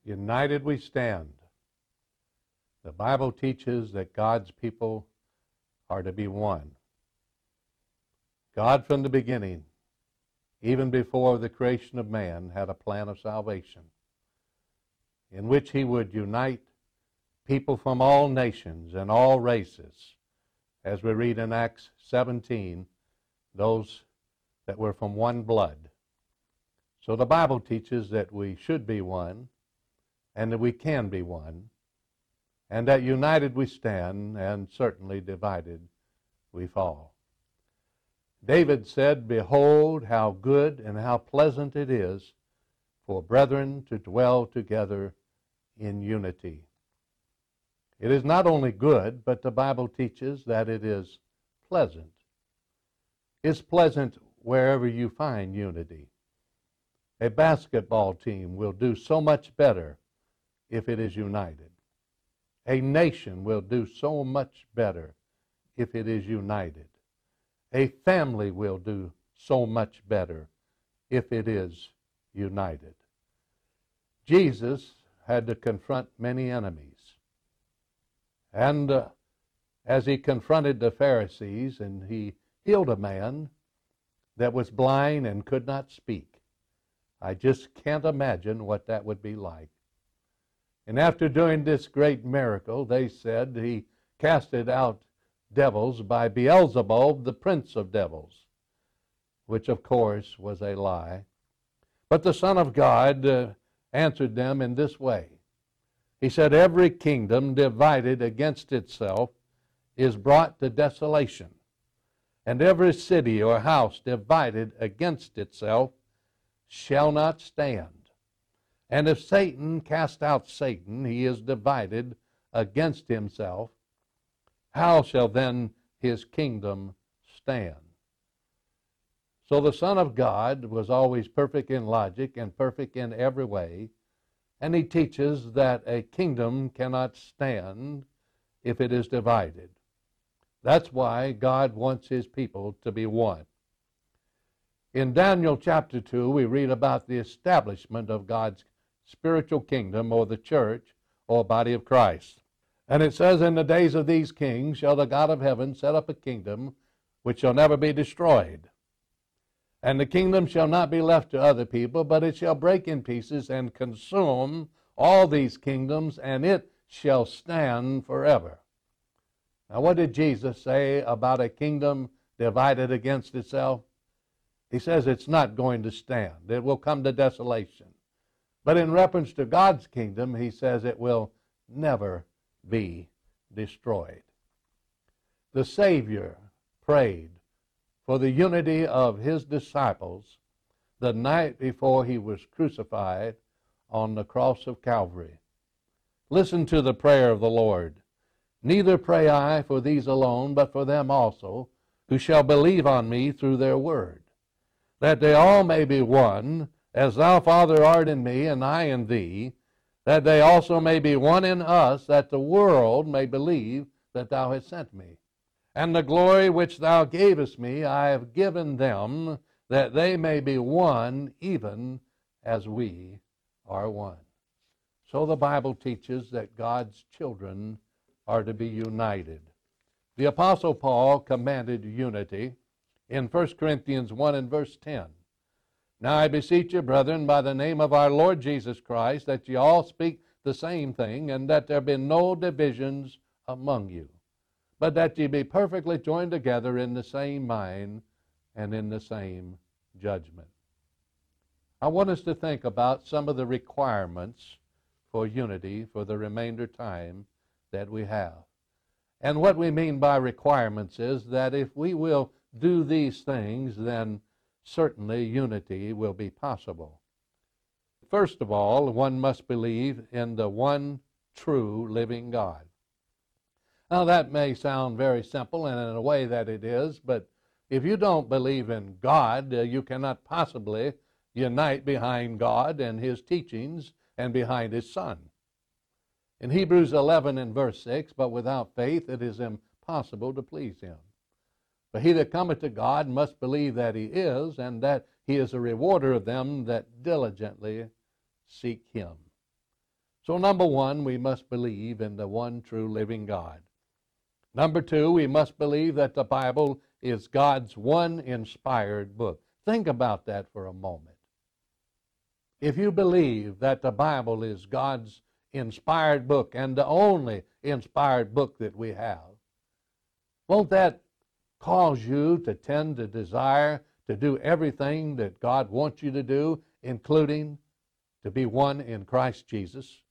United we stand. The Bible teaches that God's people are to be one. God from the beginning, even before the creation of man, had a plan of salvation in which He would unite people from all nations and all races. As we read in Acts 17, those that were from one blood. So the Bible teaches that we should be one, and that we can be one, and that united we stand, and certainly divided we fall. David said, "Behold, how good and how pleasant it is for brethren to dwell together in unity." It is not only good, but the Bible teaches that it is pleasant. It's pleasant wherever you find unity. A basketball team will do so much better if it is united. A nation will do so much better if it is united. A family will do so much better if it is united. Jesus had to confront many enemies. And as He confronted the Pharisees and He healed a man that was blind and could not speak, I just can't imagine what that would be like. And after doing this great miracle, they said He casted out devils by Beelzebub, the prince of devils, which of course was a lie. But the Son of God answered them in this way. He said, "Every kingdom divided against itself is brought to desolation, and every city or house divided against itself shall not stand. And if Satan cast out Satan, he is divided against himself. How shall then his kingdom stand?" So the Son of God was always perfect in logic and perfect in every way, and He teaches that a kingdom cannot stand if it is divided. That's why God wants His people to be one. In Daniel chapter 2, we read about the establishment of God's spiritual kingdom, or the church, or body of Christ. And it says, "In the days of these kings shall the God of heaven set up a kingdom which shall never be destroyed. And the kingdom shall not be left to other people, but it shall break in pieces and consume all these kingdoms, and it shall stand forever." Now, what did Jesus say about a kingdom divided against itself? He says it's not going to stand. It will come to desolation. But in reference to God's kingdom, He says it will never be destroyed. The Savior prayed for the unity of His disciples the night before He was crucified on the cross of Calvary. Listen to the prayer of the Lord. "Neither pray I for these alone, but for them also, who shall believe on me through their word, that they all may be one, as Thou, Father, art in me, and I in Thee, that they also may be one in us, that the world may believe that Thou hast sent me. And the glory which Thou gavest me I have given them, that they may be one, even as we are one." So the Bible teaches that God's children are to be united. The Apostle Paul commanded unity in 1 Corinthians 1 and verse 10. "Now I beseech you, brethren, by the name of our Lord Jesus Christ, that ye all speak the same thing, and that there be no divisions among you, but that ye be perfectly joined together in the same mind and in the same judgment." I want us to think about some of the requirements for unity for the remainder time that we have. And what we mean by requirements is that if we will do these things, then certainly unity will be possible. First of all, one must believe in the one true living God. Now that may sound very simple, and in a way that it is, but if you don't believe in God, you cannot possibly unite behind God and His teachings and behind His Son. In Hebrews 11 and verse 6, "But without faith it is impossible to please Him. But he that cometh to God must believe that He is, and that He is a rewarder of them that diligently seek Him." So number one, we must believe in the one true living God. Number two, we must believe that the Bible is God's one inspired book. Think about that for a moment. If you believe that the Bible is God's inspired book and the only inspired book that we have, won't that cause you to tend to desire to do everything that God wants you to do, including to be one in Christ Jesus?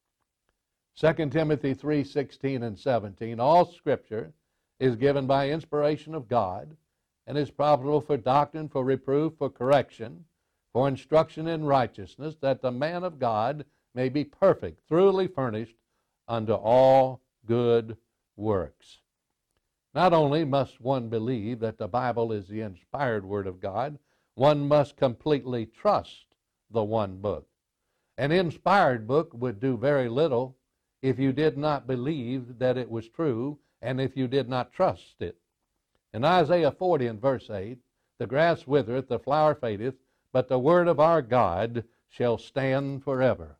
2 Timothy 3:16 and 17, all Scripture is given by inspiration of God and is profitable for doctrine, for reproof, for correction, for instruction in righteousness, that the man of God may be perfect, thoroughly furnished unto all good works. Not only must one believe that the Bible is the inspired Word of God, one must completely trust the one book. An inspired book would do very little if you did not believe that it was true and if you did not trust it. In Isaiah 40 and verse 8, the grass withereth, the flower fadeth, but the word of our God shall stand forever.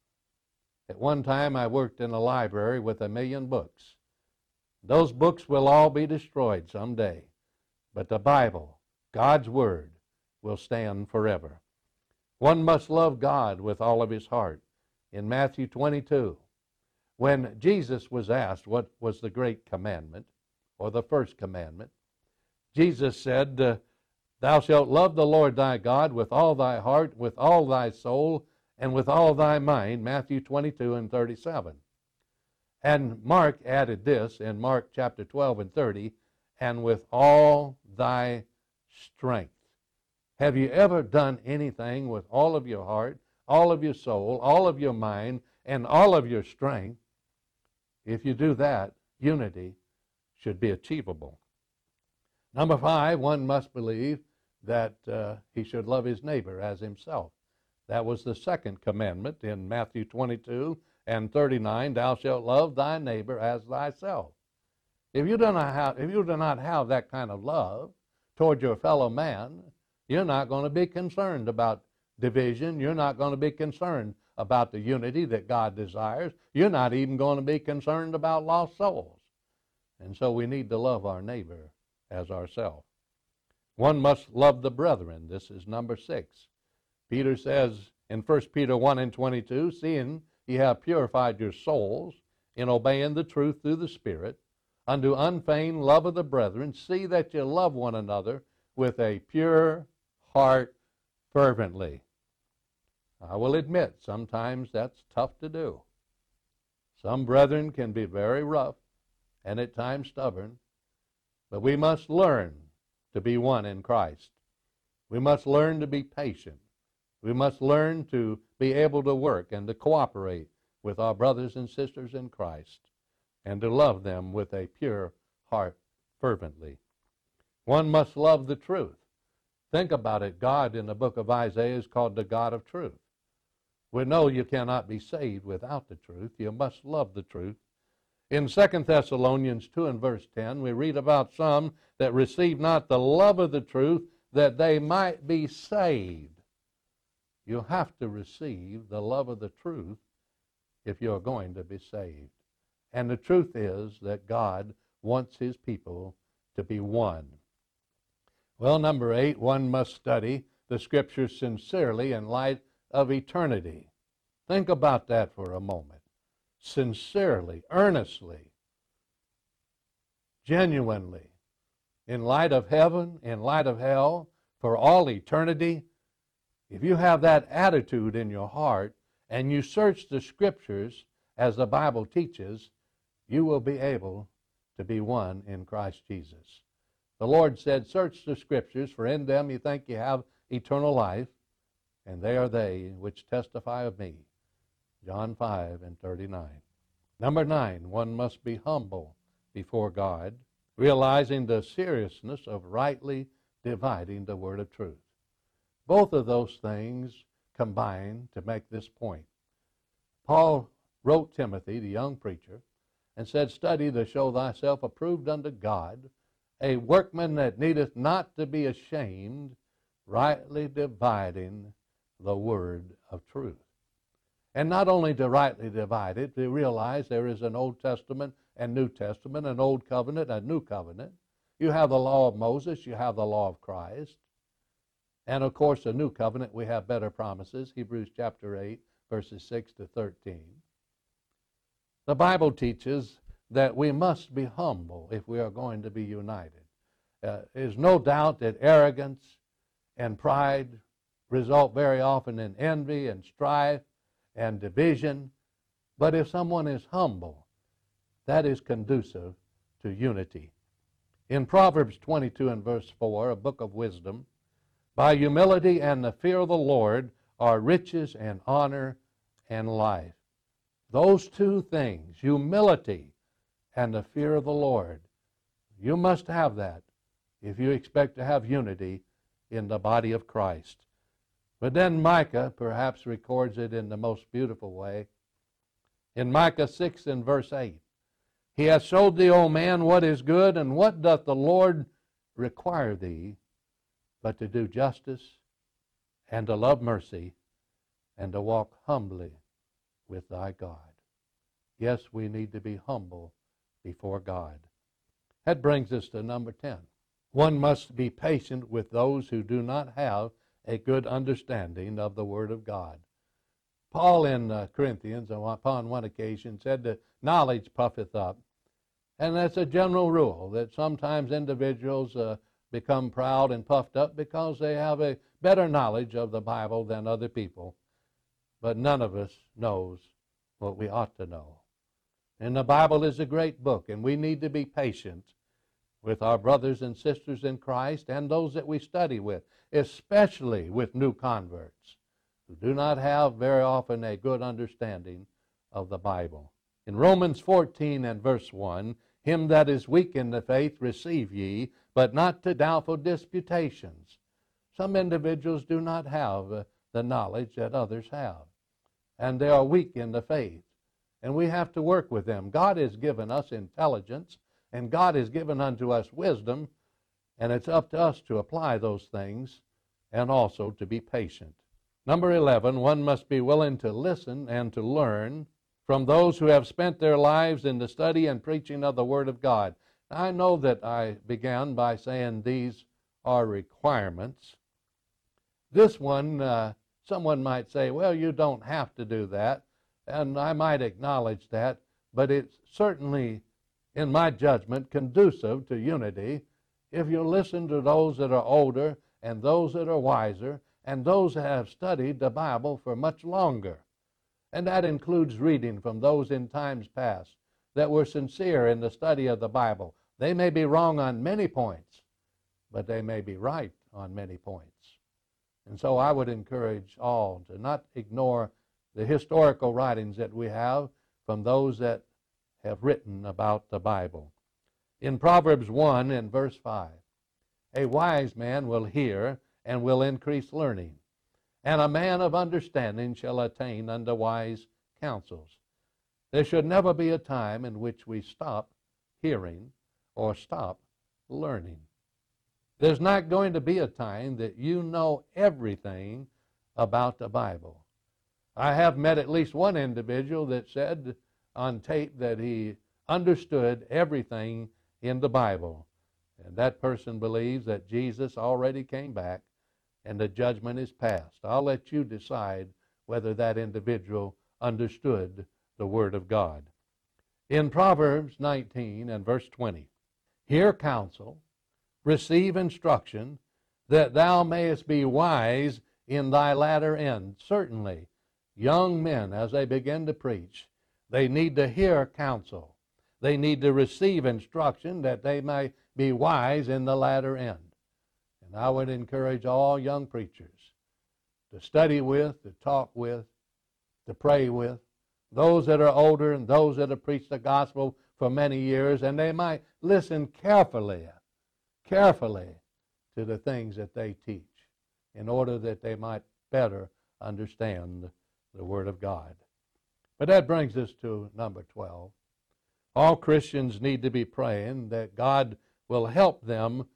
At one time I worked in a library with 1 million books. Those books will all be destroyed someday, but the Bible, God's Word, will stand forever. One must love God with all of his heart. In Matthew 22, when Jesus was asked what was the great commandment, or the first commandment, Jesus said, Thou shalt love the Lord thy God with all thy heart, with all thy soul, and with all thy mind, Matthew 22 and 37. And Mark added this in Mark chapter 12 and 30, and with all thy strength. Have you ever done anything with all of your heart, all of your soul, all of your mind, and all of your strength? If you do that, unity should be achievable. Number 5, one must believe that he should love his neighbor as himself. That was the second commandment in Matthew 22 and 39, Thou shalt love thy neighbor as thyself. If you do not have that kind of love toward your fellow man, you're not going to be concerned about division. You're not going to be concerned about the unity that God desires. You're not even going to be concerned about lost souls. And so we need to love our neighbor as ourselves. One must love the brethren. This is number 6. Peter says in 1 Peter 1 and 22, Seeing ye have purified your souls in obeying the truth through the Spirit, unto unfeigned love of the brethren, see that you love one another with a pure heart fervently. I will admit, sometimes that's tough to do. Some brethren can be very rough and at times stubborn, but we must learn to be one in Christ. We must learn to be patient. We must learn to be able to work and to cooperate with our brothers and sisters in Christ and to love them with a pure heart fervently. One must love the truth. Think about it. God in the book of Isaiah is called the God of truth. We know you cannot be saved without the truth. You must love the truth. In 2 Thessalonians 2 and verse 10, we read about some that receive not the love of the truth, that they might be saved. You have to receive the love of the truth if you're going to be saved. And the truth is that God wants his people to be one. Well, number 8, one must study the Scriptures sincerely in light of eternity. Think about that for a moment. Sincerely, earnestly, genuinely, in light of heaven, in light of hell, for all eternity. If you have that attitude in your heart and you search the Scriptures as the Bible teaches, you will be able to be one in Christ Jesus. The Lord said, Search the Scriptures, for in them you think you have eternal life, and they are they which testify of me. John 5 and 39. Number 9, one must be humble before God, realizing the seriousness of rightly dividing the word of truth. Both of those things combine to make this point. Paul wrote Timothy, the young preacher, and said, Study to show thyself approved unto God, a workman that needeth not to be ashamed, rightly dividing the word of truth. And not only to rightly divide it, to realize there is an Old Testament and New Testament, an Old Covenant and New Covenant. You have the law of Moses, you have the law of Christ. And of course, the New Covenant, we have better promises, Hebrews chapter 8, verses 6 to 13. The Bible teaches that we must be humble if we are going to be united. There's no doubt that arrogance and pride result very often in envy and strife and division. But if someone is humble, that is conducive to unity. In Proverbs 22 and verse 4, a book of wisdom, by humility and the fear of the Lord are riches and honor and life. Those two things, humility and the fear of the Lord, you must have that if you expect to have unity in the body of Christ. But then Micah perhaps records it in the most beautiful way. In Micah 6 and verse 8, He hath showed thee, O man, what is good, and what doth the Lord require thee, but to do justice, and to love mercy, and to walk humbly with thy God. Yes, we need to be humble before God. That brings us to number 10. One must be patient with those who do not have a good understanding of the Word of God. Paul in Corinthians, upon one occasion, said that knowledge puffeth up. And that's a general rule, that sometimes individuals become proud and puffed up because they have a better knowledge of the Bible than other people. But none of us knows what we ought to know. And the Bible is a great book, and we need to be patient with our brothers and sisters in Christ and those that we study with, especially with new converts who do not have very often a good understanding of the Bible. In Romans 14 and verse 1, Him that is weak in the faith receive ye, but not to doubtful disputations. Some individuals do not have the knowledge that others have, and they are weak in the faith, and we have to work with them. God has given us intelligence, and God has given unto us wisdom, and it's up to us to apply those things and also to be patient. Number 11, one must be willing to listen and to learn from those who have spent their lives in the study and preaching of the Word of God. I know that I began by saying these are requirements. This one, someone might say, well, you don't have to do that, and I might acknowledge that, but it's certainly, in my judgment, conducive to unity if you listen to those that are older and those that are wiser and those that have studied the Bible for much longer. And that includes reading from those in times past that were sincere in the study of the Bible. They may be wrong on many points, but they may be right on many points. And so I would encourage all to not ignore the historical writings that we have from those that have written about the Bible. In Proverbs 1 and verse 5, a wise man will hear and will increase learning, and a man of understanding shall attain unto wise counsels. There should never be a time in which we stop hearing or stop learning. There's not going to be a time that you know everything about the Bible. I have met at least one individual that said on tape that he understood everything in the Bible. And that person believes that Jesus already came back and the judgment is passed. I'll let you decide whether that individual understood the Word of God. In Proverbs 19 and verse 20, hear counsel, receive instruction, that thou mayest be wise in thy latter end. Certainly, young men, as they begin to preach, they need to hear counsel. They need to receive instruction that they may be wise in the latter end. And I would encourage all young preachers to study with, to talk with, to pray with those that are older and those that have preached the gospel for many years, and they might listen carefully to the things that they teach in order that they might better understand the Word of God. But that brings us to number 12. All Christians need to be praying that God will help them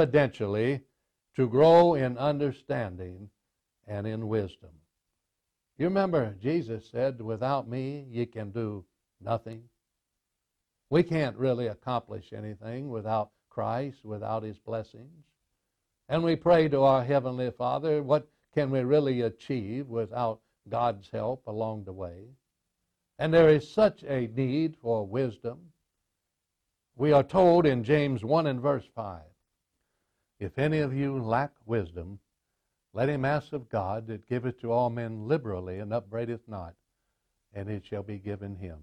providentially to grow in understanding and in wisdom. You remember Jesus said, without me ye can do nothing. We can't really accomplish anything without Christ, without His blessings. And we pray to our Heavenly Father, what can we really achieve without God's help along the way? And there is such a need for wisdom. We are told in James 1 and verse 5, if any of you lack wisdom, let him ask of God that giveth to all men liberally and upbraideth not, and it shall be given him.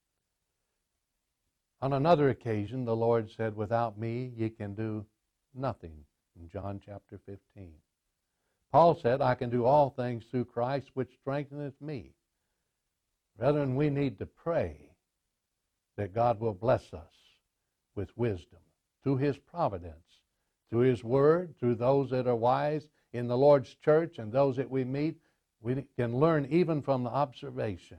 On another occasion, the Lord said, without me ye can do nothing, in John chapter 15. Paul said, I can do all things through Christ which strengtheneth me. Brethren, we need to pray that God will bless us with wisdom through His providence, through His Word, through those that are wise in the Lord's church and those that we meet. We can learn even from the observation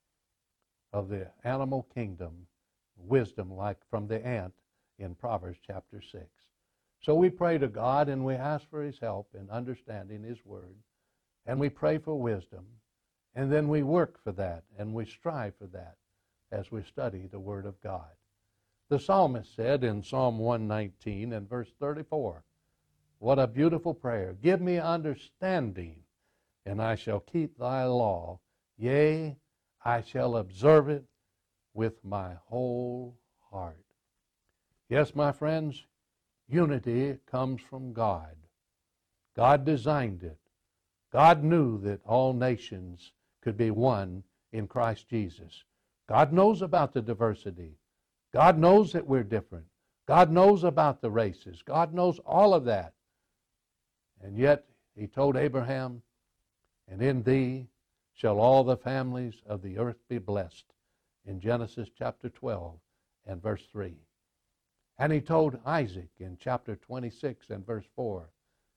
of the animal kingdom, wisdom like from the ant in Proverbs chapter 6. So we pray to God and we ask for His help in understanding His Word, and we pray for wisdom, and then we work for that and we strive for that as we study the Word of God. The psalmist said in Psalm 119 and verse 34, what a beautiful prayer. Give me understanding, and I shall keep thy law. Yea, I shall observe it with my whole heart. Yes, my friends, unity comes from God. God designed it. God knew that all nations could be one in Christ Jesus. God knows about the diversity. God knows that we're different. God knows about the races. God knows all of that. And yet He told Abraham, and in thee shall all the families of the earth be blessed, in Genesis chapter 12 and verse 3. And He told Isaac in chapter 26 and verse 4,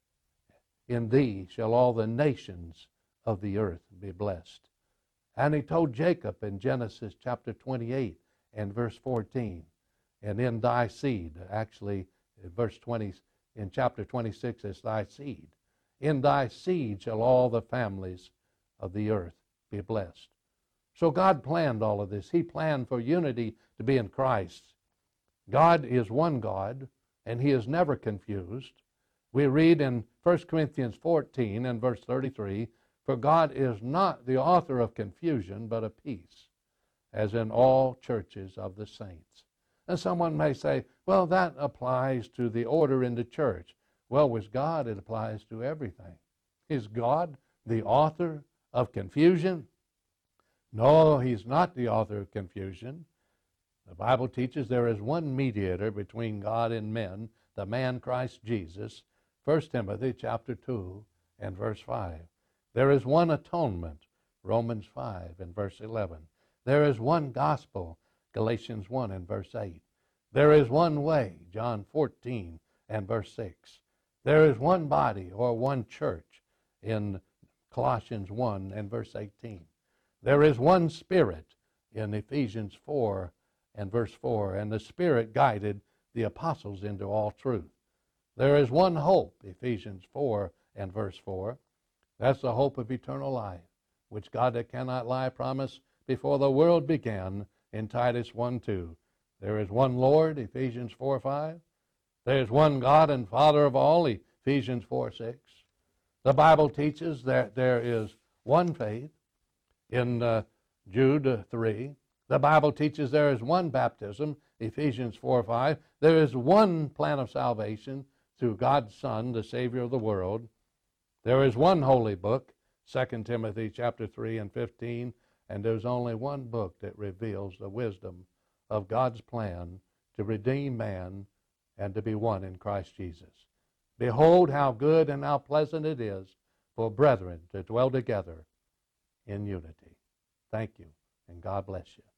in thee shall all the nations of the earth be blessed. And He told Jacob in Genesis chapter 28 and verse 14, and in thy seed, actually verse 20, in chapter 26 is thy seed. In thy seed shall all the families of the earth be blessed. So God planned all of this. He planned for unity to be in Christ. God is one God, and He is never confused. We read in 1 Corinthians 14 and verse 33, for God is not the author of confusion, but of peace, as in all churches of the saints. And someone may say, well, that applies to the order in the church. Well, with God, it applies to everything. Is God the author of confusion? No, He's not the author of confusion. The Bible teaches there is one mediator between God and men, the man Christ Jesus, 1 Timothy chapter 2 and verse 5. There is one atonement, Romans 5 and verse 11. There is one gospel, Galatians 1 and verse 8. There is one way, John 14 and verse 6. There is one body or one church in Colossians 1 and verse 18. There is one Spirit in Ephesians 4 and verse 4, and the Spirit guided the apostles into all truth. There is one hope, Ephesians 4 and verse 4. That's the hope of eternal life, which God that cannot lie promised before the world began in Titus 1:2. There is one Lord, Ephesians 4:5. There is one God and Father of all, Ephesians 4:6. The Bible teaches that there is one faith in Jude 3. The Bible teaches there is one baptism, Ephesians 4:5. There is one plan of salvation through God's Son, the Savior of the world. There is one holy book, 2 Timothy chapter 3 and 15, and there's only one book that reveals the wisdom of God's plan to redeem man and to be one in Christ Jesus. Behold how good and how pleasant it is for brethren to dwell together in unity. Thank you, and God bless you.